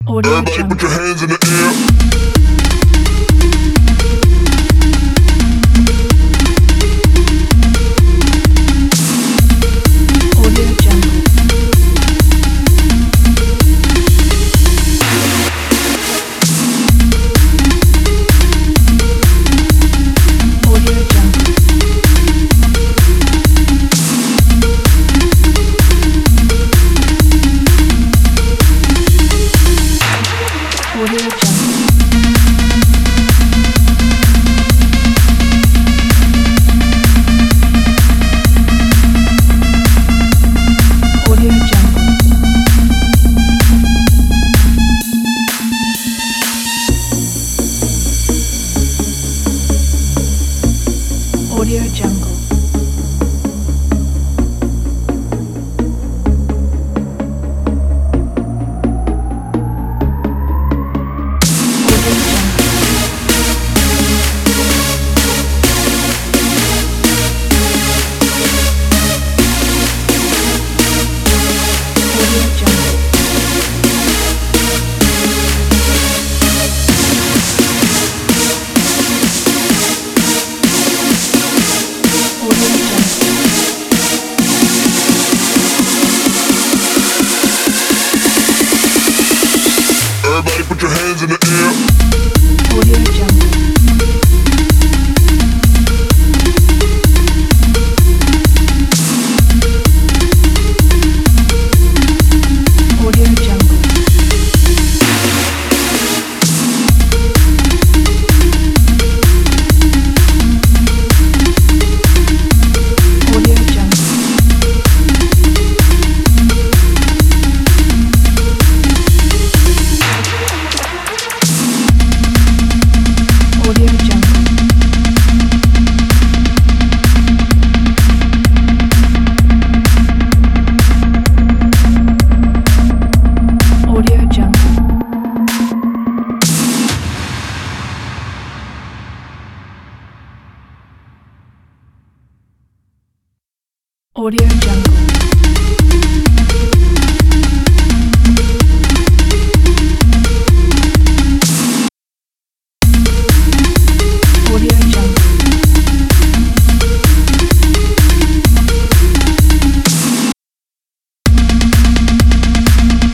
Everybody put your hands in the air. Audio Jungle. Everybody put your hands in the air. Audio Jungle. Audio Jungle. Audio Jungle. Audio Jungle. Audio Jungle. Audio Jungle.